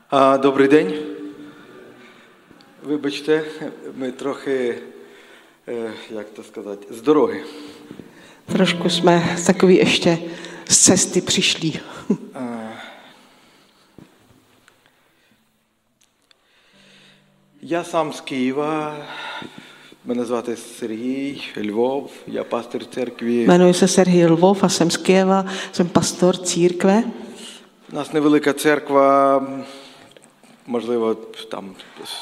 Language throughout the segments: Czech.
Добрий день. Вибачте, ми трохи, як to сказати, з дороги. Trošku jsme takový ještě z cesty přišli. Я сам з Києва. Мене звати Сергій Львов, я пастир церкви. Jmenuji se Serhij Lvov a jsem z Kyjeva, jsem pastor církve. У нас невелика церква, можливо, там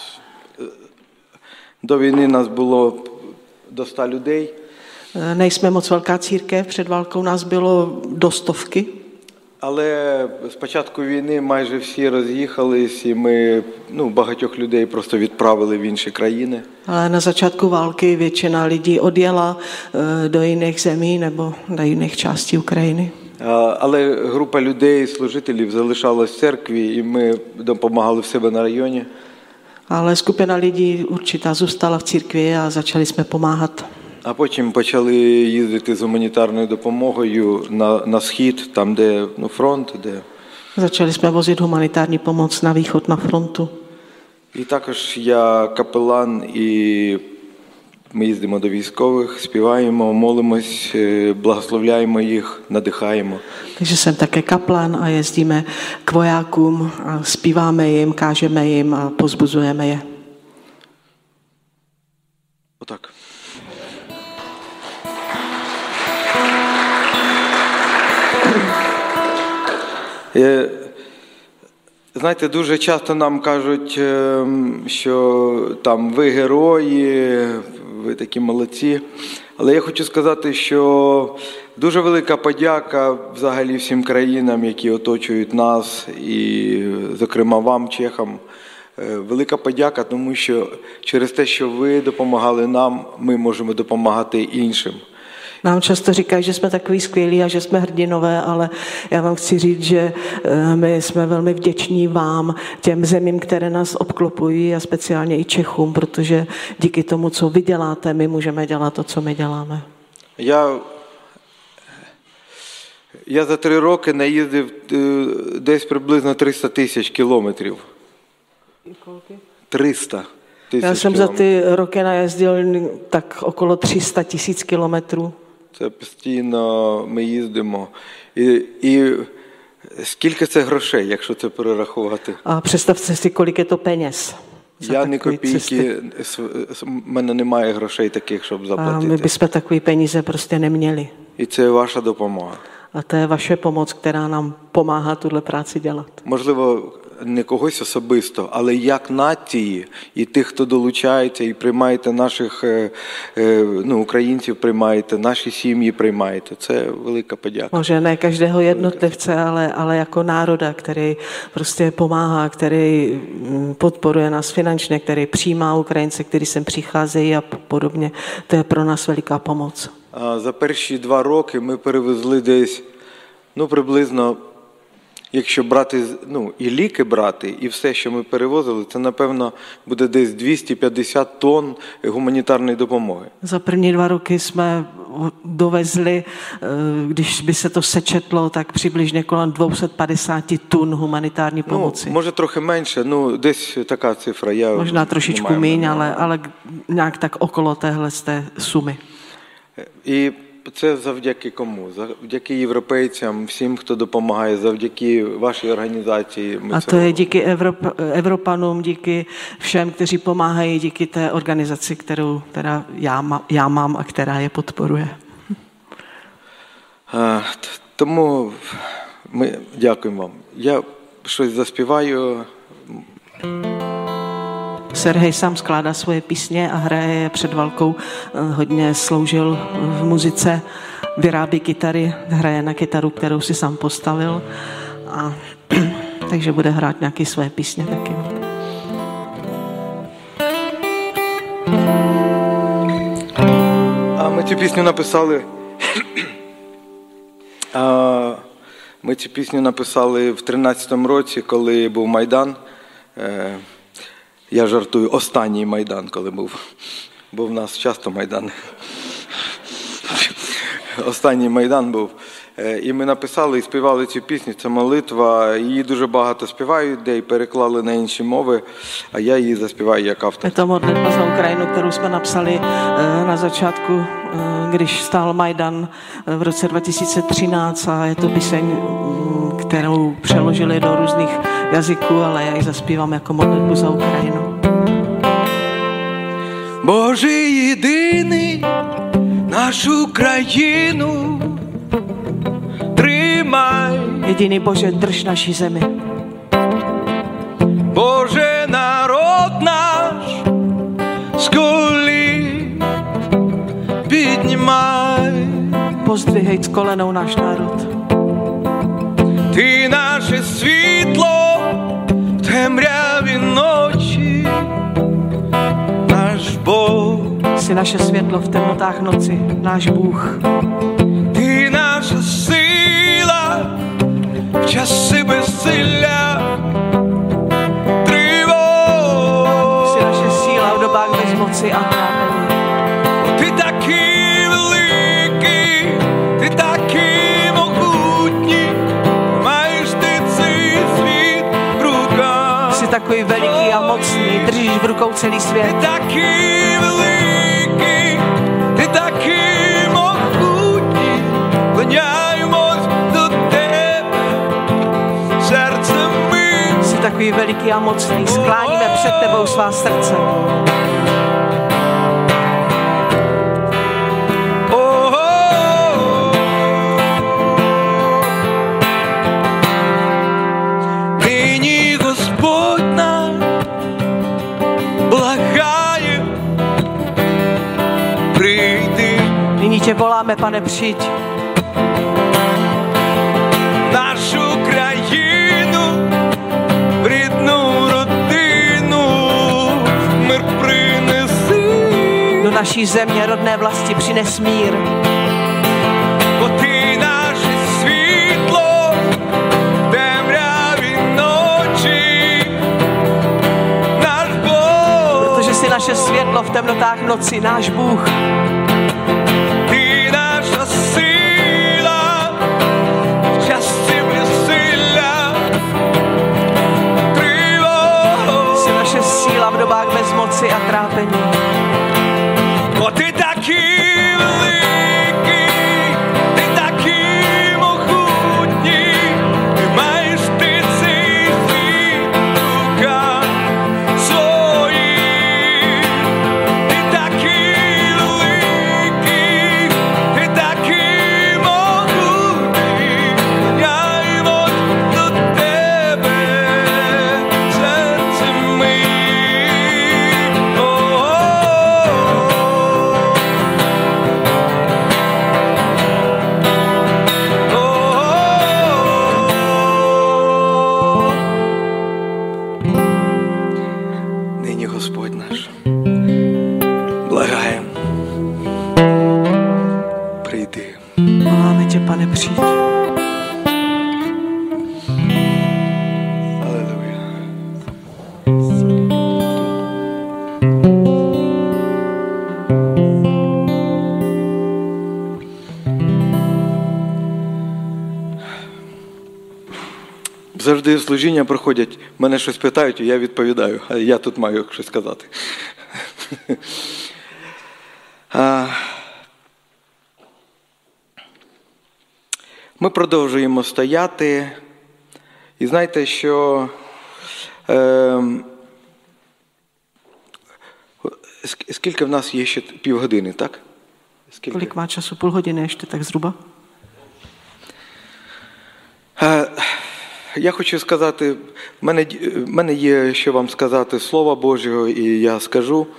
до війни нас було до 100 людей. Nejsme moc velká církev, před válkou nás bylo do 100. Але з початку війни майже всі роз'їхались, і ми багатьох людей просто відправили в інші країни. Ale na začátku války většina lidí odjela do jiných zemí nebo do jiných částí Ukrajiny. Але група людей, служителів залишалась в церкві, і ми допомагали в себе на районі. Ale skupina lidí určitá zůstala v církvi a začali jsme pomáhat. А потім почали їздити з гуманітарною допомогою на схід, там де фронт, де. Začali jsme vozit humanitární pomoc na východ, na frontu. І також я капелан, і ми їздимо до військових, співаємо, молимось, благословляємо їх, надихаємо. Takže jsem také kaplan a jezdíme k vojákům a zpíváme jim, kážeme jim a pozbuzujeme je. Отак. Знаєте, дуже часто нам кажуть, що там ви герої, ви такі молодці. Але я хочу сказати, що дуже велика подяка взагалі всім країнам, які оточують нас, і, зокрема, вам, чехам. Велика подяка, тому що через те, що ви допомагали нам, ми можемо допомагати іншим. Nám často říkají, že jsme takový skvělí a že jsme hrdinové, ale já vám chci říct, že my jsme velmi vděční vám, těm zemím, které nás obklopují a speciálně i Čechům, protože díky tomu, co vy děláte, my můžeme dělat to, co my děláme. Я за 3 роки наїздив десь приблизно 300 тисяч кілометрів. 300 тисяч Já jsem za ty roky najezdil tak okolo 300 000 kilometrů. Це постійно ми їздимо. І скільки це грошей, якщо це перерахувати? A představte si, kolik je to peněz. Я ні копійки, в мене немає грошей таких, щоб заплатити. A my bychom takový peníze prostě neměli. І це ваша допомога. A to je vaše pomoc, která nám pomáhá tuhle práci dělat. Можливо, не когось особисто, але як нації і тих, хто долучається і приймаєте наших українців, приймаєте, наші сім'ї приймаєте. Це велика подяка. Може ne každého jednotlivce, ale jako národa, který prostě pomáhá, který podporuje nás finančně, který přijímá Ukrajince, kteří sem přicházejí a podobně. To je pro nás veliká pomoc. За перші 2 роки ми перевезли десь, приблизно, якщо брати, і ліки брати, і все, що ми перевозили, це, напевно, буде десь 250 тонн гуманітарної допомоги. Za první 2 roky jsme dovezli, když by se to sečetlo, tak přibližně kolem 250 tun humanitární pomoci. Може трохи менше, десь така цифра. Možná trošičku míň, ale nějak tak okolo téhle sumy. І це завдяки кому? Завдяки європейцям, всім, хто допомагає, завдяки вашій організації. A to je díky Evropanům, díky všem, kteří pomáhají, díky té organizaci, kterou já mám a která je podporuje. Тому ми дякуємо вам. Я щось заспіваю. Serhej sám skládá svoje písně a hraje je. Před válkou hodně sloužil v muzice, vyrábí kytary, hraje na kytaru, kterou si sám postavil, a takže bude hrát nějaké své písně taky. А ми цю пісню написали. Ми цю пісню написали в 13-му році, коли був Майдан. Я жартую, останній Майдан, коли був. Бо в нас часто Майдани. Останній Майдан був. І ми написали і співали цю пісню, це молитва. Її дуже багато співають, де й переклали на інші мови, а я її заспіваю як автор. Je to modlitba za Ukrajinu, kterou jsme napsali na začátku, když stál Majdan v roce 2013 a je to píseň, kterou přeložili do různých jazyků, ale já ji zaspívám jako modlitbu za Ukrajinu. Боже єдиний, нашу країну тримай. Jediný Bože, drž naši zemi. Боже, народ наш з колін піднімай. Pozdvihej s kolenou náš národ. Ти наше світло в темряві ночі, наш Бог. Jsi naše světlo v temnotách noci, náš Bůh. Ти наша сила в часи безсилля, тривог. Jsi naše síla v dobách bezmoci a trápení. Ти такий великий, ти такий могутній, маєш ти цей світ в руках. Jsi takový veliký a mocný, držíš v rukou celý Ти svět. такий великий, ти такий могутній, клоняємось до тебе серцем ми. Jsi takový veliký a mocný, skláníme před tebou svá srdce. Нині Господь наш благає, прийди. Nyní tě voláme, Pane, přijď. Нашу країну, в рідну родину, мир принеси. Do naší země, rodné vlasti, přines mír. Бо ти наше світло в темряві ночі, наш Бог. Protože jsi naše světlo v temnotách noci, náš Bůh. Ти наша сила в часі безсилля, тривог. Jsi naše síla v dobách bezmoci a trápení. Бо ти такий великий, ти такий могутній, ти маєш ти цей світ в руках своїх. Ти такий великий, ти такий могутній, клоняємось до тебе серцем ми. Нині Господь наш, благаєм, прийди. Voláme tě, Pane, přijď. Алілуя. Завжди служіння проходять, мене щось питають, і я відповідаю, а я тут маю щось сказати. Ми продовжуємо стояти. І знаєте, що скільки в нас є ще півгодини, так? Скільки? Kolik má času? Půl hodiny ještě, tak zhruba? Я хочу сказати, в мене є що вам сказати Слова Божого, і я скажу.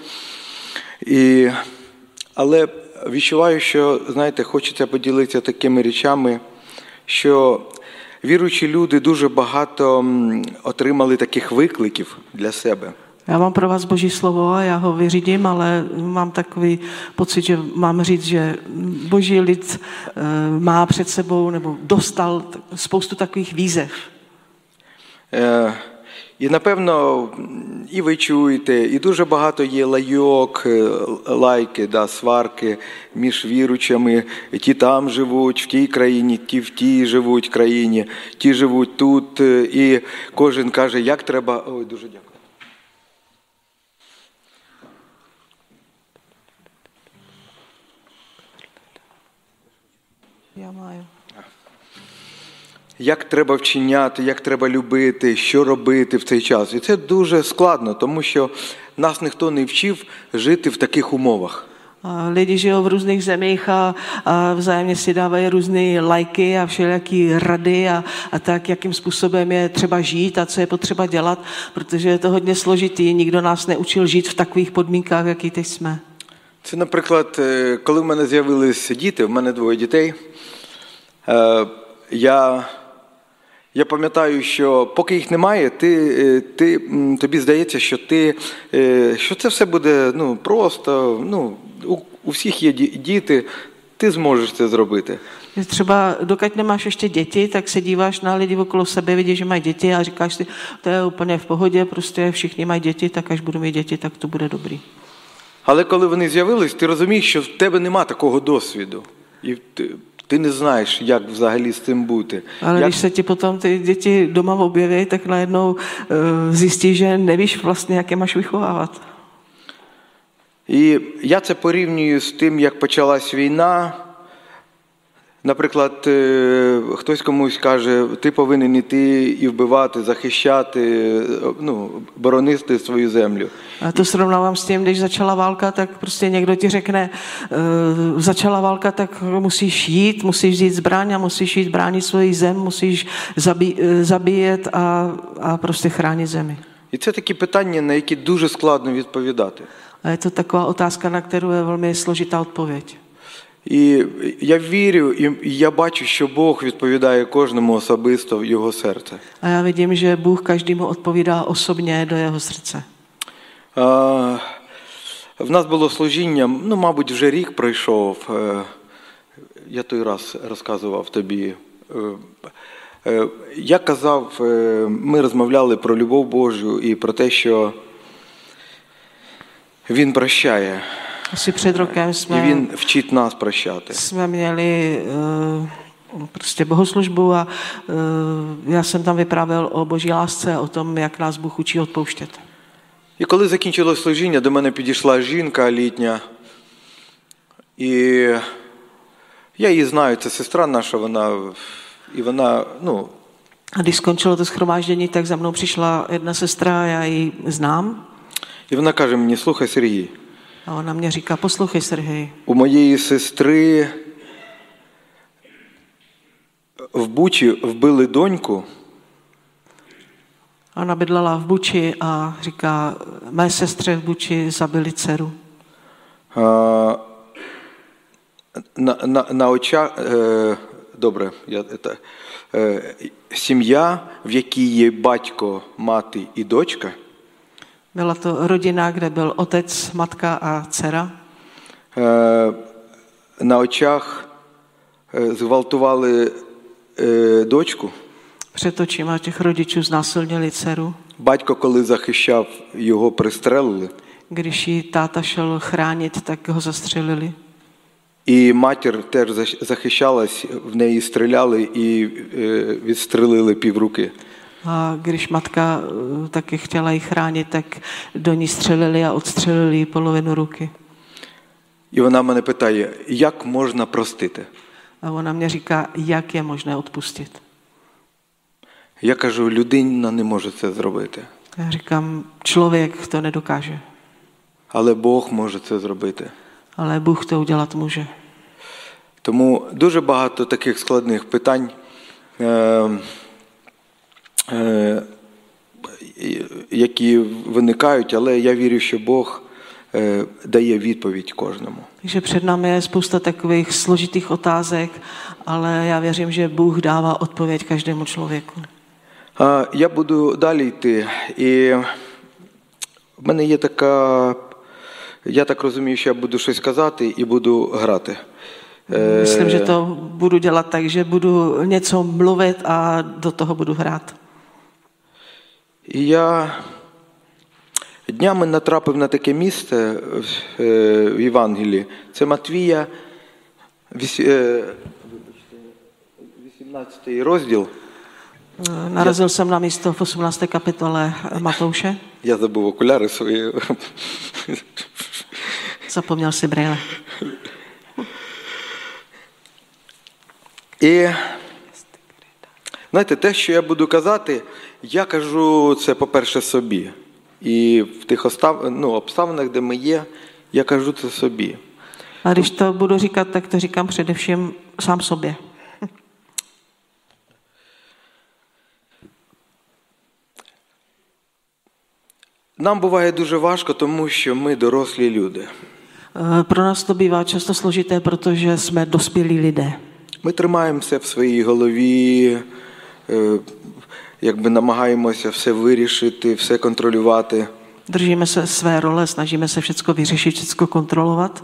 Але відчуваю, що, знаєте, хочеться поділитися такими речами, що віруючі люди дуже багато отримали таких викликів для себе. Já mám pro vás Boží slovo a já ho vyřídím, ale mám takový pocit, že mám říct, že Boží lid má před sebou nebo dostal spoustu takových výzev. І, напевно, і ви чуєте, і дуже багато є лайок, лайки, сварки між віручами. Ті там живуть, в тій країні, ті в тій живуть країні, ті живуть тут. І кожен каже, як треба... Ой, дуже дякую. Я маю. Як треба вчиняти, як треба любити, що робити в цей час. І це дуже складно, тому що нас ніхто не вчив жити в таких умовах. Lidi žijou v různých zemích a vzájemně si dávají různé lajky a všelijaký rady a tak, jakým způsobem je třeba žít a co je potřeba dělat, protože je to hodně složitý. Nikdo nás neučil žít v takových podmínkách, jaký teď jsme. Це, наприклад, коли в мене з'явилися діти, в мене 2 дітей, я пам'ятаю, що поки їх немає, тобі здається, що це все буде просто, у всіх є діти, ти зможеш це зробити. Třeba dokud nemáš ještě děti, tak se díváš na lidi okolo sebe, vidíš, že mají děti a říkáš si, to je úplně v pohodě, prostě všichni mají děti, tak až budu mít děti, tak to bude dobrý. Але коли вони з'явились, ти розумієш, що в тебе нема такого досвіду. І ти не знаєш, як взагалі з цим бути. Ale když se ti potom ty děti doma objeví, tak najednou zjistíš, že nevíš vlastně, jak je máš vychovávat. І я це порівнюю з тим, як почалась війна. Наприклад, хтось комусь каже, ти повинен іти і вбивати, захищати, боронити свою землю. A to srovnávám s tím, když začala válka, tak prostě někdo ti řekne, začala válka, tak musíš jít, musíš vzít zbraň a musíš jít bránit svoji zem, musíš zabíjet a prostě chránit zemi. І це такі питання, на які дуже складно відповідати. A je to taková otázka, na kterou je velmi složitá odpověď. І я вірю, і я бачу, що Бог відповідає кожному особисто в його серце. A já vidím, že Bůh každému odpovídá osobně do jeho srdce. В нас було служіння, мабуть, вже рік пройшов. Я той раз розказував тобі. Я казав, ми розмовляли про любов Божу і про те, що Він прощає. Asi před rokem І Він вчить нас прощати. jsme měli prostě bohoslužbu a já jsem tam vyprávěl o boží lásce, o tom, jak nás Bůh učí odpouštět. І коли закінчилось служіння, до мене підійшла жінка літня. І я її знаю, це сестра наша, вона, A když skončilo to shromáždění, tak za mnou přišla jedna sestra, já ji znám. І вона каже мені, слухай, Сергій, A ona mě říká, poslouchej, Serhej, у моєї сестри в Бучі вбили доньку. ona bydlela v Buči a říká, mé sestře v Buči zabili dceru. На очах, добре, сім'я, в якій є батько, мати і дочка. Byla to rodina, kde byl otec, matka a dcera. На очах зґвалтували дочку. Před očima těch rodičů znásilnili dceru. Батько, коли захищав, його пристрелили. Když ji táta šel chránit, tak ho zastřelili. І матір теж захищалась, в неї стріляли і відстрелили півруки. A když matka taky chtěla ji chránit, tak do ní střelili a odstřelili jí polovinu ruky. І вона мене питає, як можна простити? A ona mě říká, jak je možné odpustit. Я кажу, людина не може це зробити. Já říkám, člověk to nedokáže. Але Бог може це зробити. Ale Bůh to udělat může. Тому дуже багато таких складних питань, які виникають, але я вірю, що Бог дає відповідь кожному. Takže před námi je spousta takových složitých otázek, ale já věřím, že Bůh dává odpověď každému člověku. Я буду далі йти, і в мене є така, я так розумію, що я буду щось казати і буду грати. Myslím, že to budu dělat tak, že budu něco mluvit a do toho budu hrát. І я Днями натрапив на таке місце в Євангелії. Це Матвія, 18 розділ. Narazil jsem na místo v 18. kapitole Matouše. Я забув окуляри свої. Zapomněl si brýle. І, знаєте, те, що я буду казати, я кажу це, по-перше, собі. І в тих обставинах, де ми є, я кажу це собі. A když to budu říkat, tak to říkám především sám sobě. Нам буває дуже важко, тому що ми дорослі люди. Pro nás to bývá často složité, protože jsme dospělí lidé. Ми тримаємося в своїй голові, якби намагаємося все вирішити, все контролювати. Držíme se své role, snažíme se všechno vyřešit, všechno kontrolovat.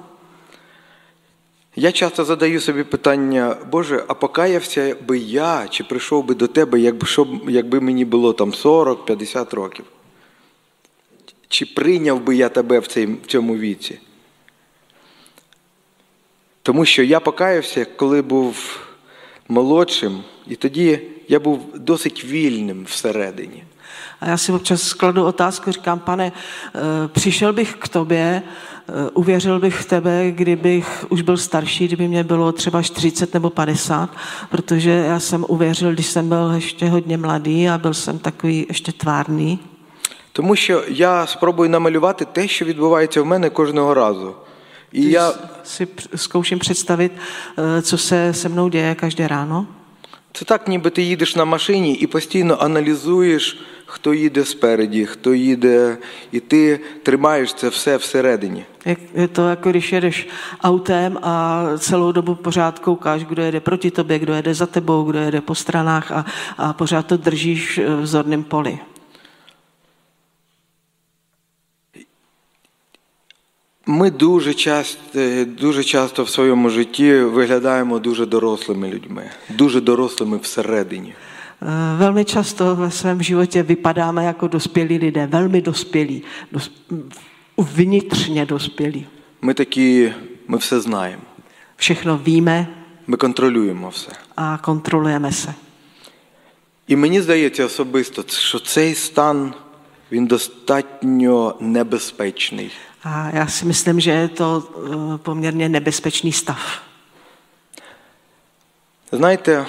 Я часто задаю собі питання: Боже, а покаявся би я, чи прийшов би до тебе, якби мені було там 40-50 років? Чи прийняв би я тебе в цьому віці? Тому що я покаявся, коли був молодшим, і тоді я був досить вільним всередині. A já si občas kladu otázku, říkám, Pane, přišel bych k tobě, uvěřil bych v tebe, kdybych už byl starší, kdyby mě bylo třeba 40 nebo 50, protože já jsem uvěřil, když jsem byl ještě hodně mladý a byl jsem takový ještě tvárný. Тому що я спробую намалювати те, що відбувається в мене кожного разу. І я si zkouším představit, co se se mnou děje každé ráno. Це так, ніби ти їдеш на машині і постійно аналізуєш, хто їде спереді, хто їде, і ти тримаєш це все всередині. Je to jako když jedeš autem a celou dobu pořád koukáš, kdo jede proti tobě, kdo jede za tebou, kdo jede po stranách a pořád to držíš v zorném poli. Ми дуже часто в своєму житті виглядаємо дуже дорослими людьми, дуже дорослими всередині. Velmi často ve svém životě vypadáme jako dospělí lidé, velmi dospělí, vnitřně dospělí. Ми все знаємо. Všechno víme. Ми контролюємо все. A kontrolujeme se. І мені здається особисто, що цей стан, він достатньо небезпечний. A já si myslím, že je to poměrně nebezpečný stav. Знаєте,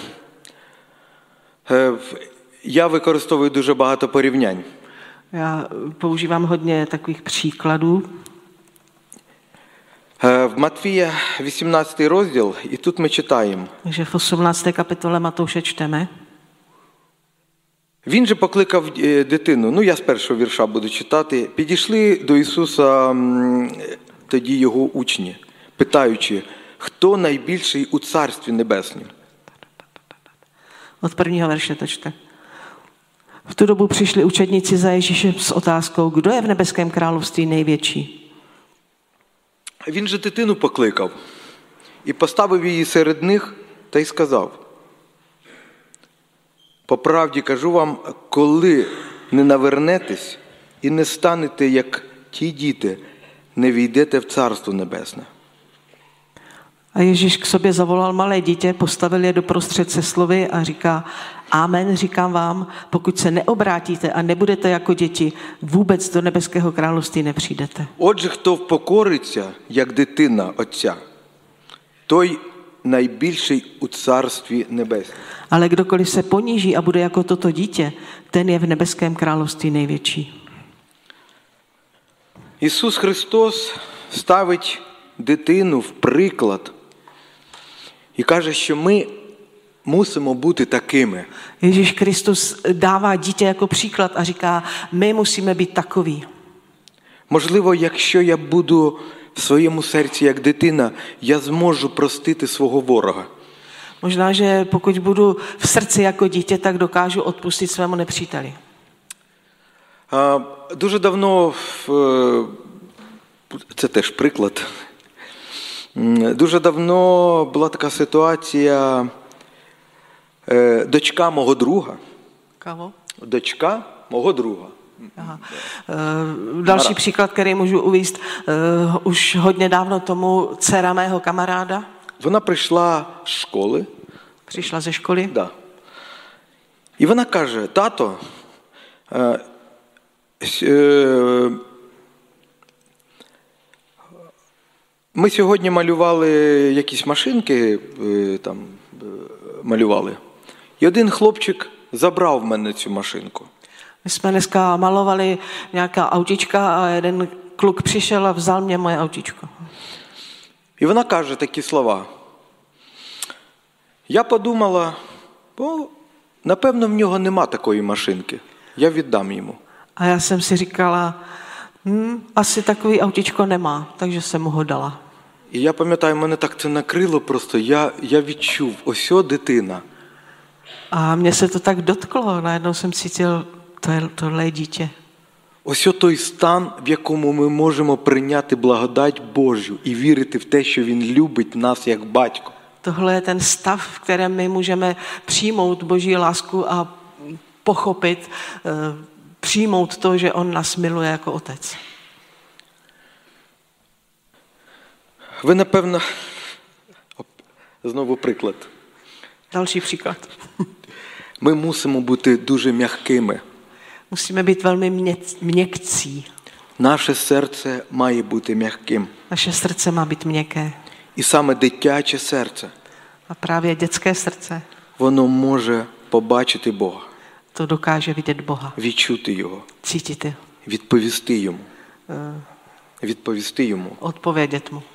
я використовую дуже багато порівнянь. Já používám hodně takových příkladů. В Матвія 18 розділ, і тут ми читаємо. Takže v 18. kapitole Matouše čteme. Він же покликав дитину, я з першого вірша буду читати, підійшли до Ісуса тоді його учні, питаючи, хто найбільший у Царстві Небеснім? Od prvního verše to čte. V tu dobu přišli učedníci za Ježíšem s otázkou, kdo je v nebeském království největší. Він же дитину покликав і поставив її серед них та й сказав: по правді кажу вам, коли не навернетесь і не станете, як ті діти, не війдете в Царство Небесне. A Ježíš k sobě zavolal malé dítě, postavil je doprostřed se slovy a říká: Amen, říkám vám, pokud se neobrátíte a nebudete jako děti, vůbec do nebeského království nepřijdete. Отже, хто впокориться, як дитина Отця, той найбільший у Царстві Небесному. Ale kdokoliv se poníží a bude jako toto dítě, ten je v nebeském království největší. Ісус Христос ставить дитину в приклад і каже, що ми мусимо бути такими. Ježíš Kristus dává dítě jako příklad a říká, my musíme být takoví. Можливо, якщо я буду в своєму серці як дитина, я зможу простити свого ворога. Možná, že pokud budu v srdci jako dítě, tak dokážu odpustit svému nepříteli. Дуже давно, це теж приклад, дуже давно була така ситуація, дочка мого друга. Кого? Дочка мого друга. Aha. Další příklad, který můžu uvést, už hodně dávno tomu dcera mého kamaráda. Вона прийшла з школи. Přišla ze školy. Да. І вона каже: тато, ми сьогодні малювали якісь машинки, там малювали. І один хлопчик забрав в мене цю машинку. My jsme dneska malovali nějaká autička a jeden kluk přišel a vzal mě moje autičko. І вона каже такі слова. Я подумала, напевно, в нього нема такої машинки. Я віддам йому. A já jsem si říkala, asi takový autičko nemá, takže jsem mu ho dala. І я пам'ятаю, мене так це накрило просто. Я відчув, ось о дитина. A mě se to tak dotklo, najednou jsem cítil, tohle je dítě. Ось о той стан, в якому ми можемо прийняти благодать Божю і вірити в те, що Він любить нас як батько. Tohle je ten stav, v kterém my můžeme přijmout Boží lásku a pochopit, přijmout to, že on nás miluje jako otec. Ви, напевно, знову приклад. Další příklad. Ми мусимо бути дуже м'якими. Musíme být velmi měkcí. Наше серце має бути м'яким. Naše srdce má být měkké. І саме дитяче серце, A právě dětské srdce воно може побачити Бога, to dokáže vidět Boha, відчути Його, cítit, відповісти Йому. odpovědět mu.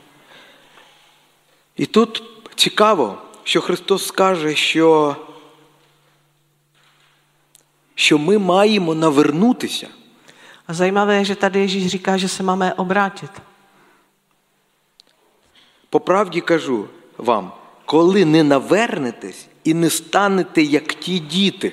І тут цікаво, що Христос скаже, що ми маємо навернутися. A zajímavé je, že tady Ježíš říká, že se máme obrátit. По правді кажу вам, коли не навернетесь і не станете, як ті діти.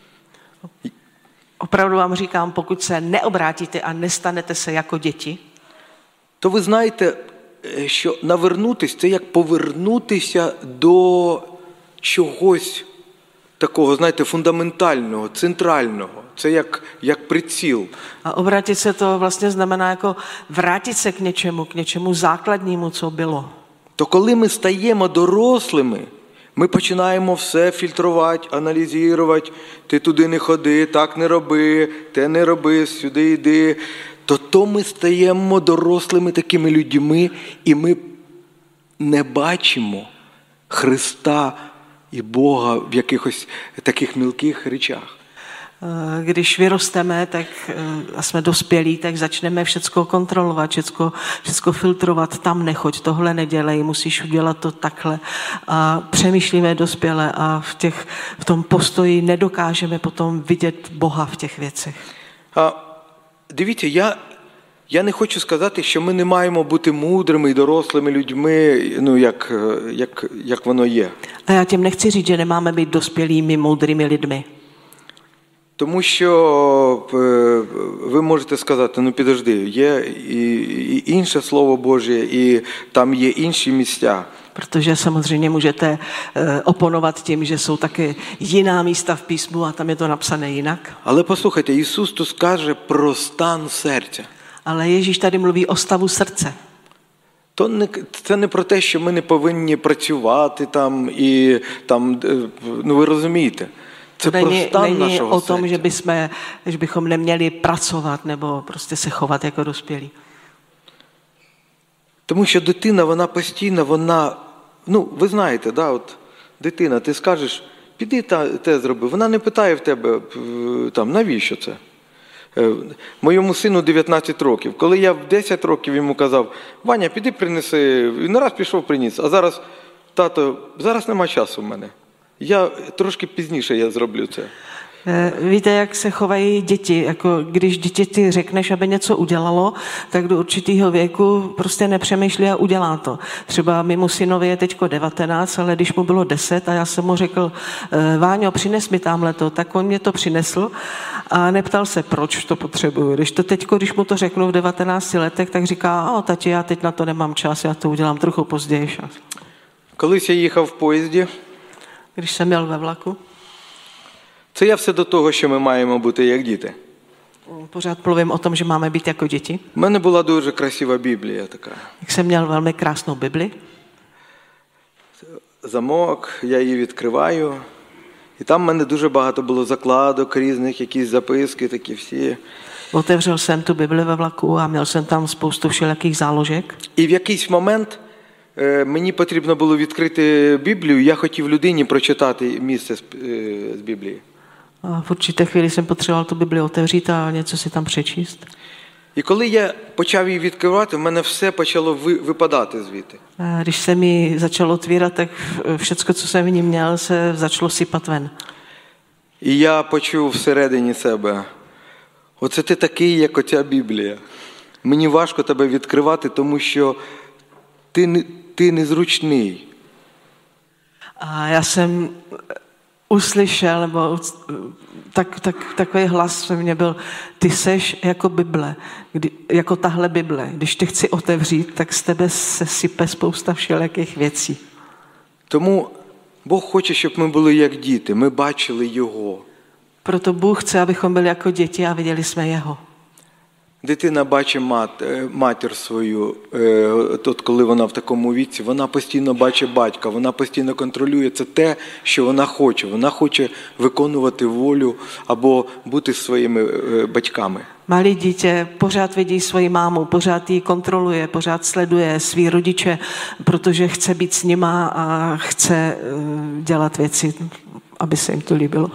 Opravdu vám říkám, pokud se neobrátíte a nestanete se jako děti, То ви знаєте, що навернутися – це як повернутися до чогось такого, знаєте, фундаментального, центрального. Це як приціл. a obrátit se to vlastně znamená jako vrátit se k něčemu základnímu, co bylo. То коли ми стаємо дорослими, ми починаємо все фільтрувати, аналізувати. Ти туди не ходи, так не роби, те не роби, сюди йди. То ми стаємо дорослими такими людьми, і ми не бачимо Христа і Бога в якихось таких мілких речах. Když vyrosteme a jsme dospělí, tak začneme všecko kontrolovat, všecko filtrovat, tam nechoď, tohle nedělej, musíš udělat to takhle. A přemýšlíme dospěle a v tom postoji nedokážeme potom vidět Boha v těch věcech. Дивіться, я не хочу сказати, що ми не маємо бути мудрими і дорослими людьми, як воно є. A já tím nechci říct, že nemáme být dospělými, moudrými lidmi. Тому що ви можете сказати, підожди, є і інше Слово Боже, і там є інші місця. Protože samozřejmě můžete oponovat tím, že jsou také jiná místa v písmu a tam je to napsané jinak. Але послухайте, Ісус тут скаже про стан серця. Ale Ježíš tady mluví o stavu srdce. Це не про те, що ми не повинні працювати там і там, ви розумієте. Це про стан není нашого o tom, серця. že bychom neměli pracovat nebo prostě se chovat jako dospělí. Тому що дитина, вона постійно, ви знаєте, от дитина, ти скажеш, піди те зроби. Вона не питає в тебе, навіщо це? Моєму сину 19 років. Коли я в 10 років йому казав, Ваня, піди принеси, він раз пішов приніс, а зараз, тато, зараз нема часу в мене. Трошки пізніше я зроблю це. Víte, jak se chovají děti. Jako když dítěti řekneš, aby něco udělalo, tak do určitého věku prostě nepřemýšlí a udělá to. Třeba mému synovi je teďko 19, ale když mu bylo 10 a já jsem mu řekl, Váňo, přines mi tamhleto, tak on mě to přinesl a neptal se, proč to potřebuju. Když mu to řeknu v 19 letech, tak říká, tati, já teď na to nemám čas, já to udělám trochu později. Колись я їхав в поїзді. Když jsem jel ve vlaku. Це я все до того, що ми маємо бути як діти. Pořád mluvím o tom, že máme být jako děti. У мене була дуже красива Біблія така. Jak jsem měl velmi krásnou Bibli. Замок, я її відкриваю. І там в мене дуже багато було закладок різних, якісь записки такі всі. Otevřel jsem tu Bibli ve vlaku a měl jsem tam spoustu všelijakých záložek. І в якийсь момент мені потрібно було відкрити Біблію, я хотів людині прочитати місце з Біблії. A v určité chvíli jsem potřeboval tu Bibli otevřít a něco si tam přečíst. І коли я почав її відкривати, в мене все почало випадати звідти. A když jsem ji začal otvírat, tak všecko, co jsem v ní měl, se začalo sypat ven. І я почув всередині себе, оце ти такий, як оця Біблія. Мені важко тебе відкривати, тому що ти незручний. A já jsem uslyšel, nebo takový hlas ve mně byl, ty seš jako Bible, jako tahle Bible. Když tě chci otevřít, tak z tebe se sype spousta všelijakých věcí. Тому Бог хоче, щоб ми були як діти, ми бачили Його. Proto Bůh chce, abychom byli jako děti a viděli jsme Jeho. Дитина бачить матір свою, тут, коли вона в такому віці, вона постійно бачить батька, вона постійно контролює. Це те, що вона хоче. Вона хоче виконувати волю або бути зі своїми батьками. Malé dítě pořád vidí svoji mámu, pořád ji kontroluje, pořád sleduje svý rodiče, protože chce být s nima a chce dělat věci, aby se jim to líbilo.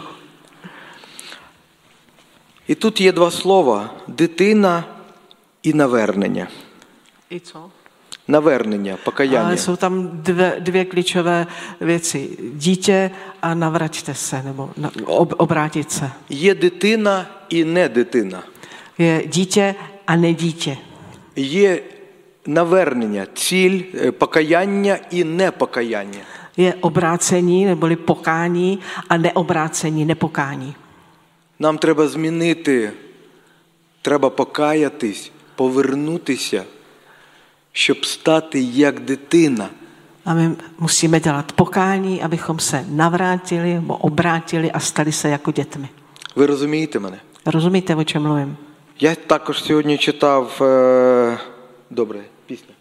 І тут є два слова – дитина і навернення. I co? Навернення, покаяння. Ale jsou tam dvě klíčové věci. Dítě a navraťte se, nebo obrátit se. Є дитина і не дитина. Je dítě a ne dítě. Є навернення, ціль, покаяння і непокаяння. Je obrácení, neboli pokání a neobrácení, nepokání. Нам треба змінити, треба покаятись, повернутися, щоб стати як дитина. A my musíme dělat pokání, abychom se navrátili, nebo obrátili a stali se jako dětmi. Ви розумієте мене? Rozumíte, o čem mluvím? Я також сьогодні читав, добре, пісня.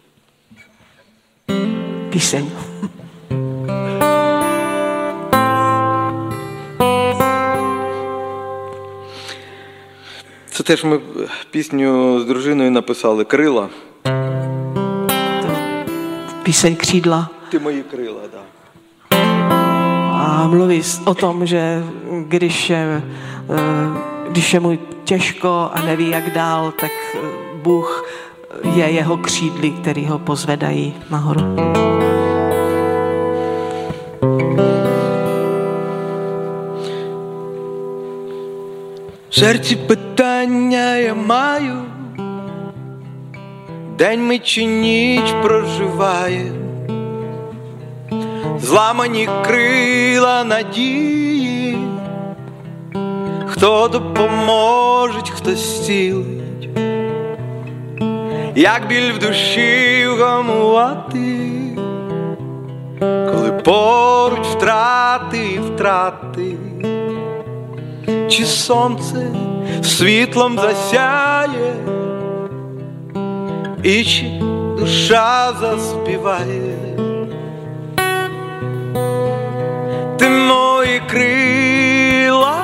Píseň. Це теж ми пісню з дружиною написали «Крила». Píseň Křídla. Ти мої крила, да. A mluví o tom, že když je mu těžko a neví, jak dál, tak Bůh je jeho křídly, který ho pozvedají nahoru. В серці питання я маю, день ми чи ніч проживає, зламані крила надії, хто допоможе, хто зцілить, як біль в душі вгамувати, коли поруч втрати і втрати. Чи сонце світлом засяє, і чи душа заспіває. Ти мої крила,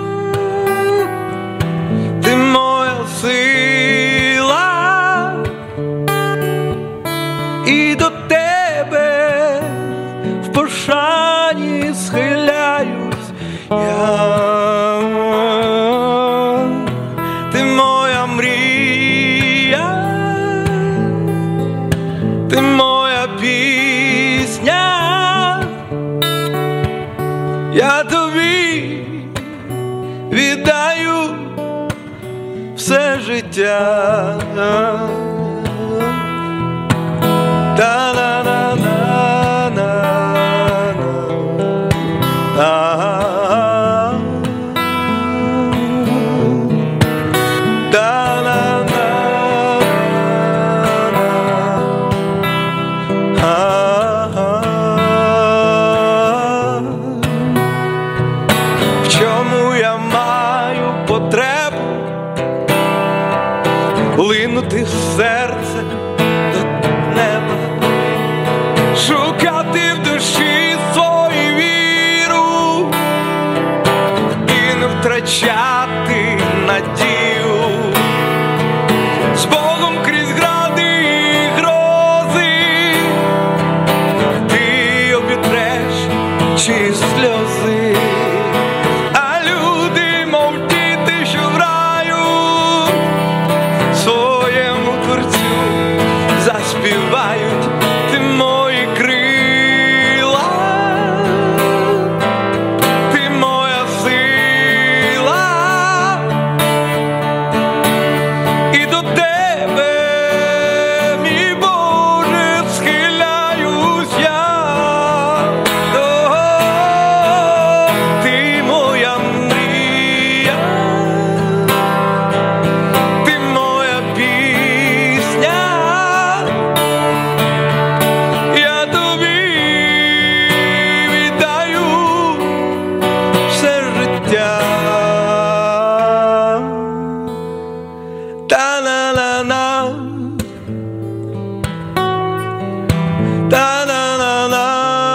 ти моя сила, і до тебе в пошані схиляюсь я. Ти моя мрія, ти моя пісня, я тобі віддаю все життя. В чому я маю потребу, линути серце до неба, шукати в душі свою віру і не втрачати надію. З Богом крізь гради і грози ти обітреш чи сльози. А люди, мов діти, що в раю, своєму Творцю заспівають. Ти мої крила, ти моя сила, і до тебе, мій Боже, схиляюсь я. Ти моя мрія, ти моя пісня, я тобі віддаю все життя. Та-на-на-на, та-на-на-на,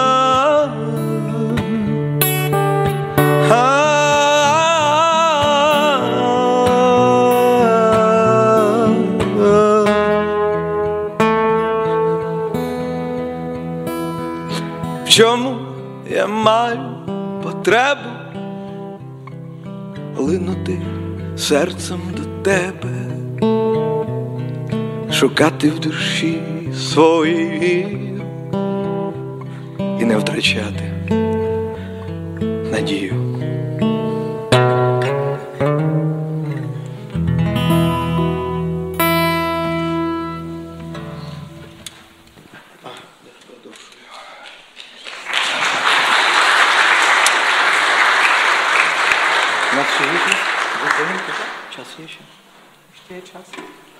в чому я маю потребу линути серцем до тебе, шукати в душі свої віру і не втрачати надію. На все вийшло? Час є ще? Ще є час.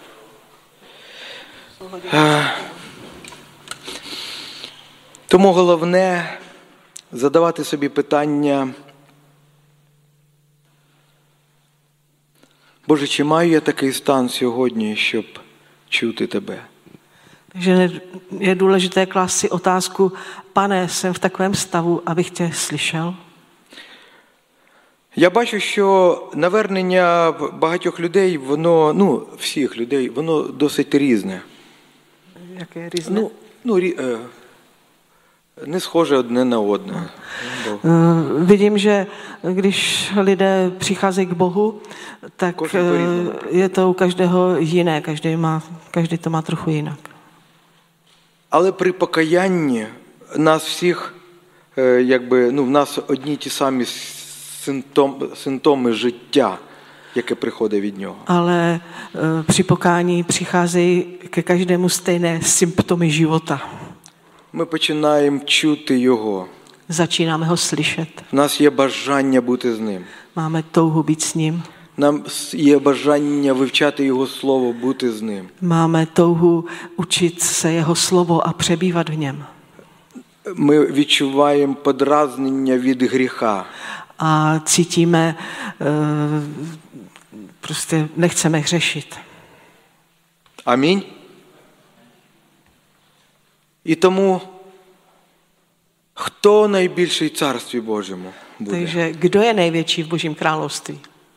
Тому головне задавати собі питання: Боже, чи маю я такий стан сьогодні, щоб чути Тебе? Takže je důležité klást si otázku, Pane, jsem v takovém stavu, abych tě slyšel? Я бачу, що навернення багатьох людей, воно, всіх людей, воно досить різне. Jaké různé? Не схоже одне на одне. Vidím, že když lidé přicházejí k Bohu, tak je to u každého jiné, každý to má trochu jinak. Але при покаянні нас всіх, в нас одні ті самі симптоми життя, яке приходить від нього. Ale při pokání přicházejí ke každému stejné symptomy života. Ми починаємо чути його. Začínáme ho slyšet. У нас є бажання бути з ним. Máme touhu být s ním. Нам є бажання вивчати його слово, бути з ним. Máme touhu učit se jeho slovo a přebývat v něm. Ми відчуваємо подразнення від гріха. A cítíme, prostě nechceme hřešit. Амінь. І тому, хто найбільший в Царстві Божому буде? Takže kdo je největší v Božím království?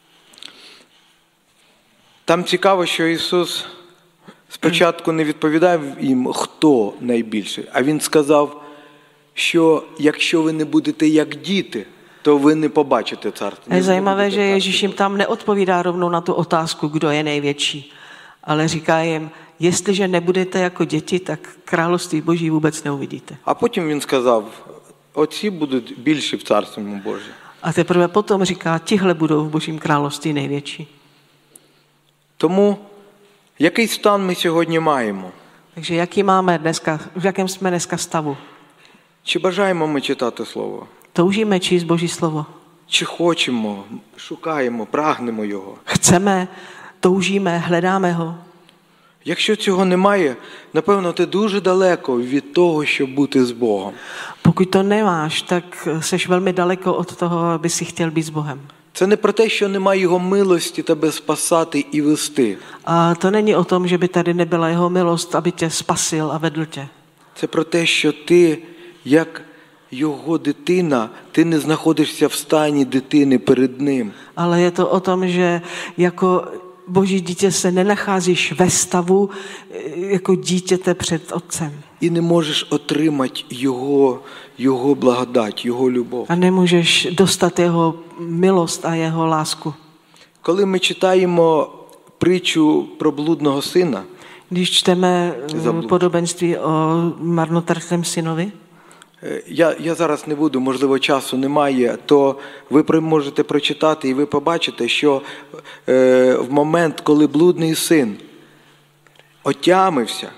Там цікаво, що Ісус спочатку не відповідав їм, хто найбільший, а Він сказав, що якщо ви не будете як діти, то ви не побачите царство. Je zajímavé, že Ježíš jim tam neodpovídá rovnou na tu otázku, kdo je největší, ale říká jim, jestliže nebudete jako děti, tak království Boží vůbec neuvidíte. А потім Він сказав, оці будуть більші в Царстві Божому. A teprve potom říká, tihle budou v Božím království největší. Тому, який стан ми сьогодні маємо? Takže jaký máme dneska, v jakém jsme dneska stavu? Чи бажаємо ми читати Слово? Toužíme číst Boží slovo. Чи хочемо, шукаємо, прагнемо його? Chceme, toužíme, hledáme ho. Якщо цього немає, напевно, ти дуже далеко від того, щоб бути з Богом. Pokud to nemáš, tak seš velmi daleko od toho, aby si chtěl být s Bohem. Це не про те, що немає його милості тебе спасати і вести. A to není o tom, že by tady nebyla jeho milost, aby tě spasil a vedl tě. Це про те, що ти, як його дитина, ти не знаходишся в стані дитини перед ним. Ale je to o tom, že jako Boží dítě se nenacházíš ve stavu jako dítěte před Otcem. І не можеш отримати його благодать, його любов. A nemůžeš dostat jeho milost a jeho lásku. Коли ми читаємо притчу про блудного сина, Když čteme podobenství o marnotratném synovi, я зараз не буду, можливо, часу немає, то ви можете прочитати і ви побачите, що в момент, коли блудний син отямився,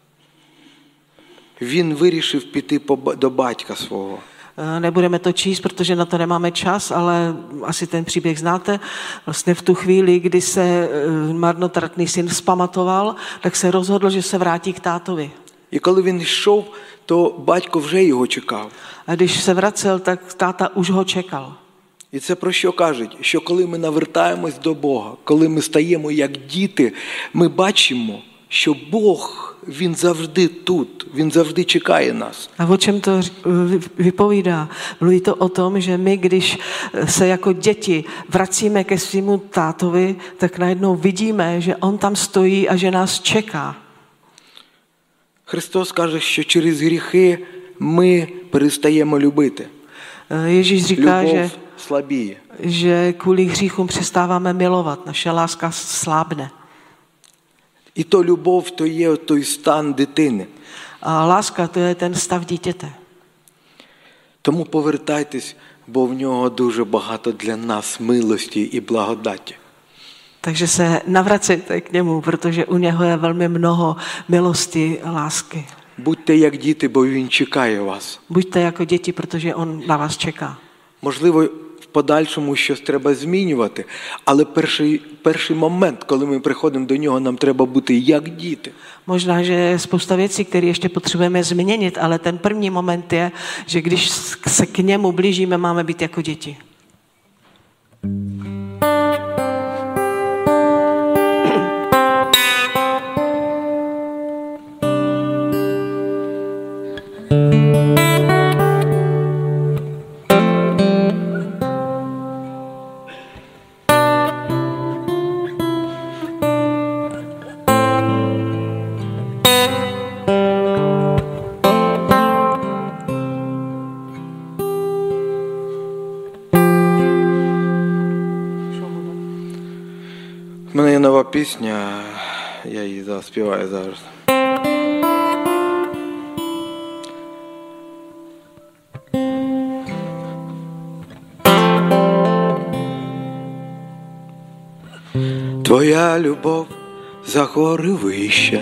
він вирішив піти до батька свого. Nebudeme to číst, protože na to nemáme čas, ale asi ten příběh znáte. Vlastně v tu chvíli, kdy se marnotratný syn vzpamatoval, tak se rozhodl, že se vrátí k tátovi. І коли він йшов, то батько вже його чекав. A když se vracel, tak táta už ho čekal. І це про що кажуть? Що коли ми навертаємось до Бога, коли ми стаємо як діти, ми бачимо, що Бог, Він завжди тут, Він завжди чекає нас. A o čem to vypovídá? Mluví to o tom, že my, když se jako děti vracíme ke svému tátovi, tak najednou vidíme, že on tam stojí a že nás čeká. Христос каже, що через гріхи ми перестаємо любити. Ježíš říká, Любов слабіє. že kvůli hříchům přestáváme milovat, naše láska slábne. І то любов, то є той стан дитини. A láska, to je ten stav dítěte. Тому повертайтесь, бо в нього дуже багато для нас милості і благодаті. Takže se navracejte k němu, protože u něho je velmi mnoho milosti a lásky. Будьте як діти, бо він чекає вас. Buďte jako děti, protože on na vás čeká. Можливо, в подальшому щось треба змінювати, але перший момент, коли ми приходимо до нього, нам треба бути як діти. Možná, že je spousta věcí, které ještě potřebujeme změnit, ale ten první moment je, že když se k němu blížíme, máme být jako děti. У мене є нова пісня, я її заспіваю зараз. Твоя любов за гори вища,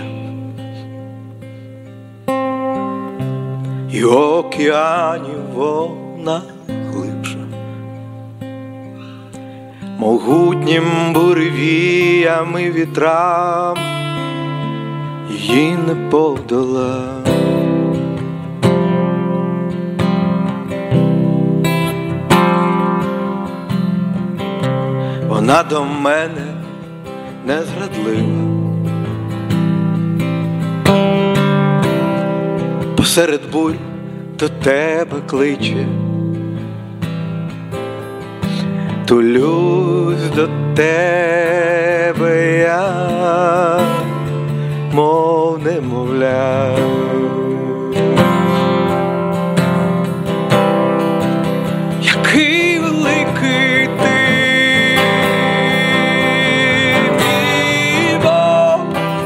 і океанів вона глибша. Могутнім буревіям і вітрам її не подолав. Вона до мене не зрадлива, посеред бурь до тебе кличе. Тулюсь до тебе я, мов немовля. Який великий ти, мій Бог,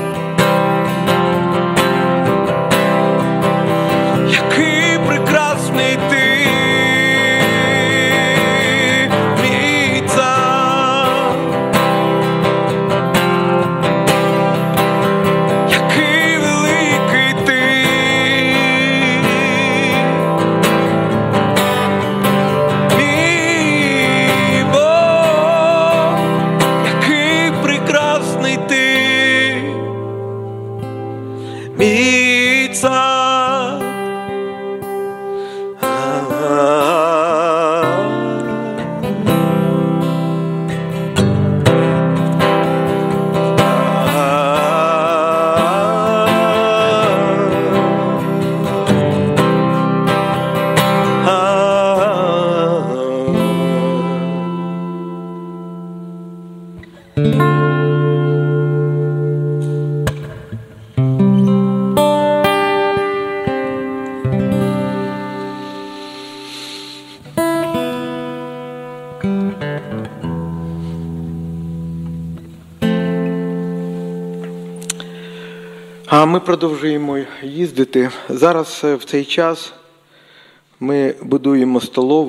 який прекрасний ти. Мій цар, А ми продовжуємо їздити. Зараз в цей час ми будуємо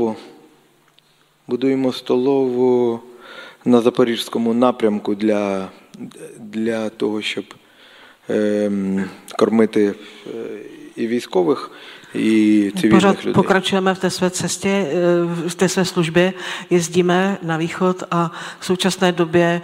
столову на Запорізькому напрямку для того, щоб kормити i військових, i civilních lidí. Pokračujeme v té své cestě, v té své službě, jezdíme na východ a v současné době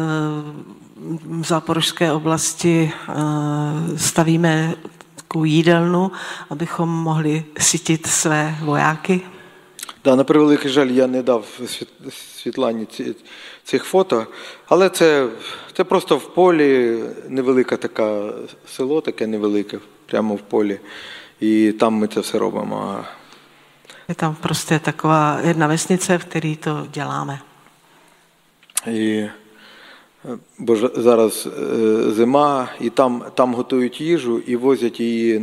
v Záporožské oblasti stavíme takovou jídelnu, abychom mohli sytit své vojáky. Да, на превеликий жаль, я не дав Світлані цих фото, але це просто в полі, невелике таке село, таке невелике, прямо в полі, і там ми це все робимо. Je tam prostě taková jedna vesnice, v které to děláme. Бо зараз зима, і там готують їжу і возять її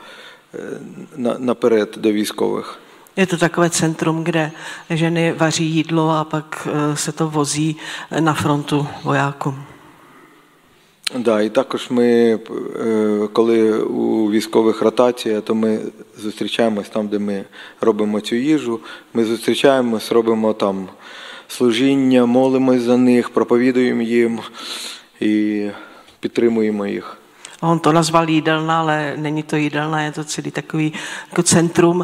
наперед до військових. Je to takové centrum, kde ženy vaří jídlo a pak se to vozí na frontu vojákům. Да, і також ми, коли у військових ротація, то ми зустрічаємось там, де ми робимо цю їжу. Ми зустрічаємось, робимо там служіння, молимось за них, проповідуємо їм і підтримуємо їх. On to nazval jídelna, ale není to jídelna, je to celý takový jako centrum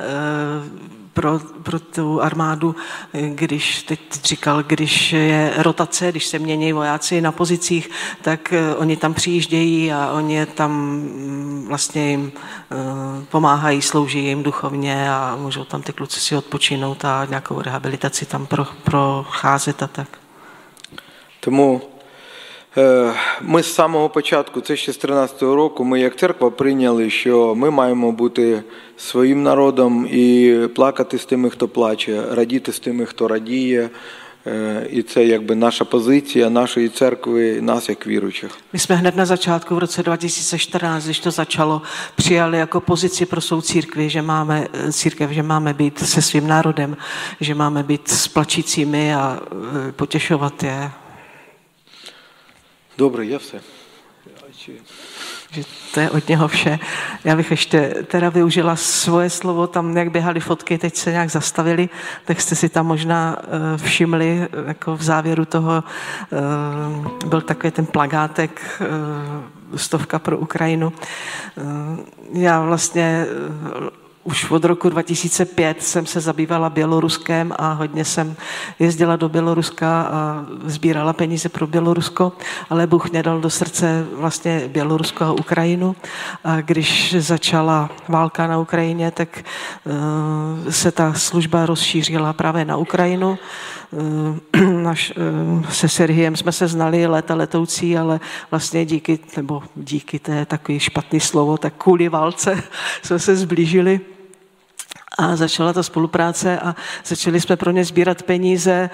pro tu armádu, když teď říkal, když je rotace, když se mění vojáci na pozicích, tak oni tam přijíždějí a oni tam vlastně jim pomáhají, slouží jim duchovně a můžou tam ty kluci si odpočinout a nějakou rehabilitaci tam procházet a tak. Тому ми з самого початку, це ще з 13-го року, ми як церква прийняли, що ми маємо бути своїм народом і плакати з тими, хто плаче, радіти з тими, хто радіє. І це якби наша позиція нашої церкви, нас як віруючих. My jsme hned na začátku v roce 2014, když to začalo, přijali jako pozici pro svou církvi, že máme být se svým národem, že máme být s plačícími a potěšovat je. Добре, я все. Že to je od něho vše. Já bych ještě teda využila svoje slovo, tam jak běhaly fotky, teď se nějak zastavili, tak jste si tam možná všimli, jako v závěru toho byl takový ten plagátek 100 pro Ukrajinu. Já vlastně už od roku 2005 jsem se zabývala Běloruskem a hodně jsem jezdila do Běloruska a sbírala peníze pro Bělorusko, ale Bůh mě dal do srdce vlastně Bělorusko a Ukrajinu. A když začala válka na Ukrajině, tak se ta služba rozšířila právě na Ukrajinu. Se Serhiem jsme se znali léta letoucí, ale vlastně díky, to je takový špatný slovo, tak kvůli válce jsme se zblížili. A začala ta spolupráce a začali jsme pro ně sbírat peníze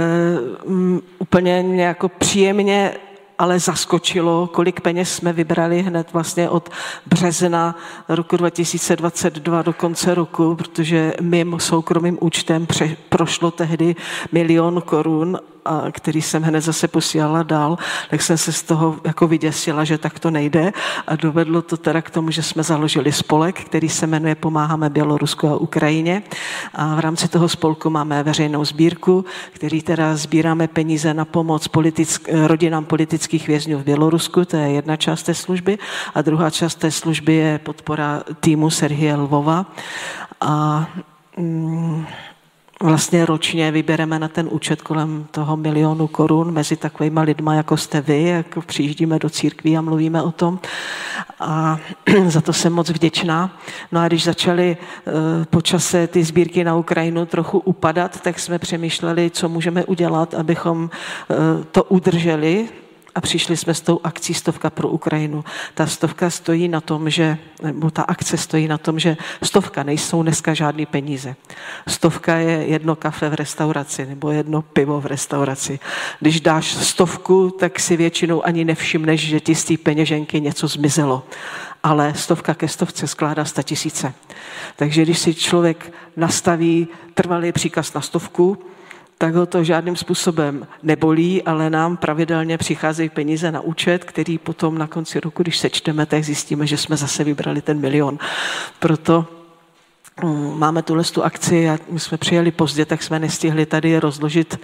úplně nějak příjemně, ale zaskočilo, kolik peněz jsme vybrali hned vlastně od března roku 2022 do konce roku, protože mým soukromým účtem prošlo tehdy 1 000 000 korun, který jsem hned zase posílala dál, tak jsem se z toho jako vyděsila, že tak to nejde a dovedlo to teda k tomu, že jsme založili spolek, který se jmenuje Pomáháme Bělorusku a Ukrajině a v rámci toho spolku máme veřejnou sbírku, který teda sbíráme peníze na pomoc rodinám politických vězňů v Bělorusku, to je jedna část té služby a druhá část té služby je podpora týmu Serhie Lvova a vlastně ročně vybereme na ten účet kolem toho 1 000 000 korun mezi takovýma lidma, jako jste vy, jako přijíždíme do církví a mluvíme o tom. A za to jsem moc vděčná. No a když začaly po čase ty sbírky na Ukrajinu trochu upadat, tak jsme přemýšleli, co můžeme udělat, abychom to udrželi. A přišli jsme s tou akcí 100 pro Ukrajinu. Ta 100 stojí na tom, nebo ta akce stojí na tom, že 100 nejsou dneska žádný peníze. 100 je jedno kafe v restauraci nebo jedno pivo v restauraci. Když dáš 100, tak si většinou ani nevšimneš, že ti z té peněženky něco zmizelo. Ale 100 ke 100 skládá 100 000. Takže když si člověk nastaví trvalý příkaz na 100, tak ho to žádným způsobem nebolí, ale nám pravidelně přicházejí peníze na účet, který potom na konci roku, když sečteme, tak zjistíme, že jsme zase vybrali ten 1 000 000. Proto máme tu akci a my jsme přijeli pozdě, tak jsme nestihli tady rozložit.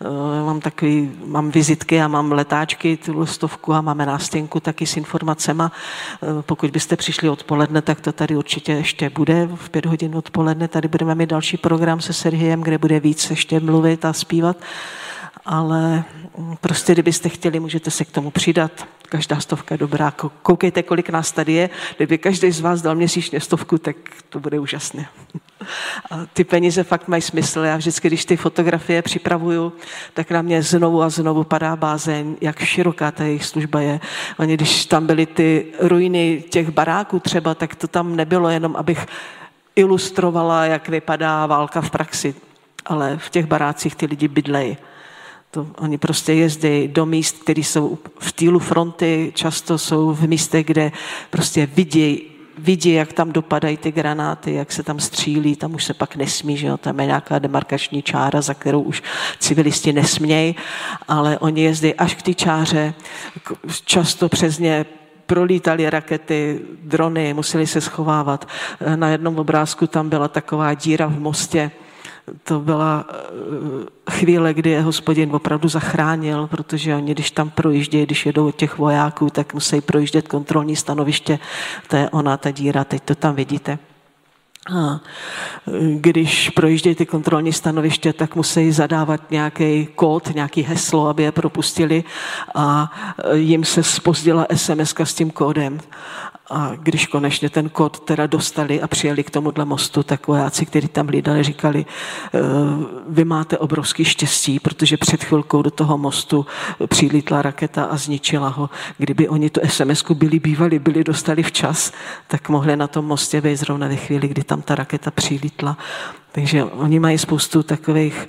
Mám vizitky a mám letáčky, tu 100 a máme nástěnku taky s informacema. Pokud byste přišli odpoledne, tak to tady určitě ještě bude. V 5 hodin odpoledne tady budeme mít další program se Serhiem, kde bude víc ještě mluvit a zpívat. Ale prostě, kdybyste chtěli, můžete se k tomu přidat. Každá 100 je dobrá. Koukejte, kolik nás tady je. Kdyby každý z vás dal měsíčně 100, tak to bude úžasné. A ty peníze fakt mají smysl. Já vždycky, když ty fotografie připravuju, tak na mě znovu a znovu padá bázeň, jak široká ta jejich služba je. Oni, když tam byly ty ruiny těch baráků třeba, tak to tam nebylo jenom, abych ilustrovala, jak vypadá válka v praxi. Ale v těch barácích ty lidi bydlejí. Oni prostě jezdí do míst, které jsou v týlu fronty, často jsou v místech, kde prostě vidí, jak tam dopadají ty granáty, jak se tam střílí, tam už se pak nesmí, že jo? Tam je nějaká demarkační čára, za kterou už civilisti nesmějí, ale oni jezdí až k té čáře, často přes ně prolítaly rakety, drony, museli se schovávat. Na jednom obrázku tam byla taková díra v mostě. To byla chvíle, kdy je Hospodin opravdu zachránil, protože oni, když tam projíždějí, když jedou od těch vojáků, tak musí projíždět kontrolní stanoviště. To je ona, ta díra, teď to tam vidíte. A když projíždějí ty kontrolní stanoviště, tak musí zadávat nějaký kód, nějaký heslo, aby je propustili a jim se zpozdila SMS-ka s tím kódem. A když konečně ten kód teda dostali a přijeli k tomuhle mostu, tak vojáci, kteří tam hlídali, říkali, vy máte obrovský štěstí, protože před chvilkou do toho mostu přilítla raketa a zničila ho. Kdyby oni tu SMS-ku byli dostali včas, tak mohli na tom mostě být zrovna ve chvíli, kdy tam ta raketa přilítla. Takže oni mají spoustu takových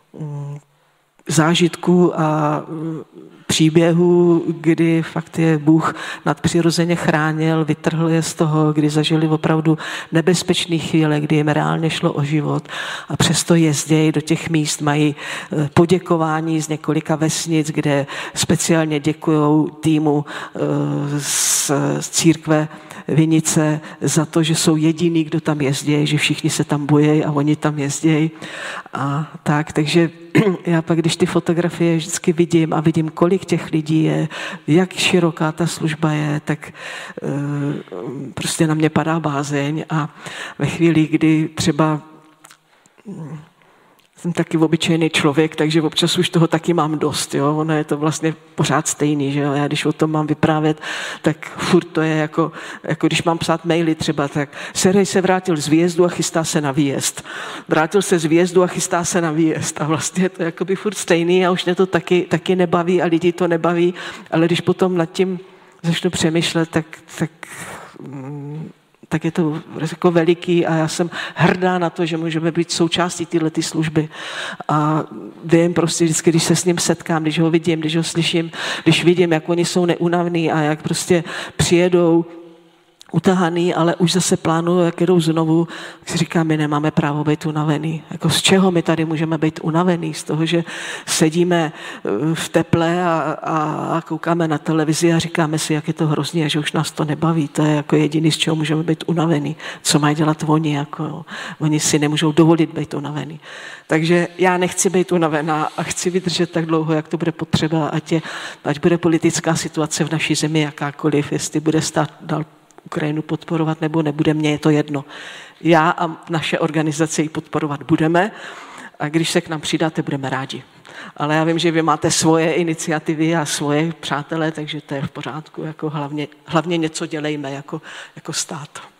zážitků a příběhů, kdy fakt je Bůh nadpřirozeně chránil, vytrhl je z toho, kdy zažili opravdu nebezpečné chvíle, kdy jim reálně šlo o život a přesto jezdí do těch míst, mají poděkování z několika vesnic, kde speciálně děkují týmu z církve Vinice za to, že jsou jediný, kdo tam jezdí, že všichni se tam bojí a oni tam jezdí. A tak, takže já pak, když ty fotografie vždycky vidím a vidím, kolik těch lidí je, jak široká ta služba je, tak prostě na mě padá bázeň a ve chvíli, kdy třeba jsem taky obyčejný člověk, takže občas už toho taky mám dost. Jo? Ono je to vlastně pořád stejný. Že jo? Já když o tom mám vyprávět, tak furt to je jako když mám psát maily třeba, tak Serhej se vrátil z výjezdu a chystá se na výjezd. Vrátil se z výjezdu a chystá se na výjezd. A vlastně je to jakoby furt stejný a už mě to taky nebaví a lidi to nebaví, ale když potom nad tím začnu přemýšlet, tak je to jako veliký a já jsem hrdá na to, že můžeme být součástí této služby. A vím prostě vždycky, když se s ním setkám, když ho vidím, když ho slyším, když vidím, jak oni jsou neúnavní a jak prostě přijedou utahaný, ale už zase plánují, jak jedou znovu, tak si říkám, my nemáme právo být unavený. Jako z čeho my tady můžeme být unavený? Z toho, že sedíme v teple a koukáme na televizi a říkáme si, jak je to hrozný a že už nás to nebaví. To je jako jediný, z čeho můžeme být unavený. Co mají dělat oni? Jako, oni si nemůžou dovolit být unavený. Takže já nechci být unavená a chci vydržet tak dlouho, jak to bude potřeba, ať bude politická situace v naší zemi jakákoliv, jestli bude stát dál Ukrajinu podporovat nebo nebude, mně je to jedno. Já a naše organizace ji podporovat budeme a když se k nám přidáte, budeme rádi. Ale já vím, že vy máte svoje iniciativy a svoje přátelé, takže to je v pořádku. Jako hlavně něco dělejme jako stát.